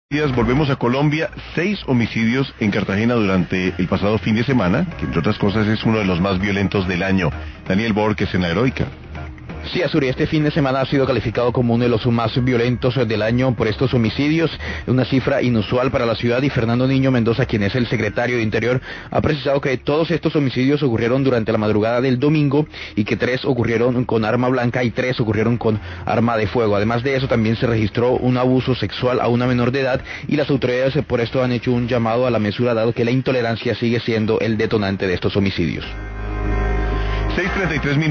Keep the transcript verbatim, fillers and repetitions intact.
Días, volvemos a Colombia. Seis homicidios en Cartagena durante el pasado fin de semana, que entre otras cosas es uno de los más violentos del año. Daniel Borges en La Heroica. Sí, Azuri, este fin de semana ha sido calificado como uno de los más violentos del año por estos homicidios, una cifra inusual para la ciudad, y Fernando Niño Mendoza, quien es el secretario de Interior, ha precisado que todos estos homicidios ocurrieron durante la madrugada del domingo y que tres ocurrieron con arma blanca y tres ocurrieron con arma de fuego. Además de eso, también se registró un abuso sexual a una menor de edad y las autoridades por esto han hecho un llamado a la mesura, dado que la intolerancia sigue siendo el detonante de estos homicidios. seis treinta y tres minutos.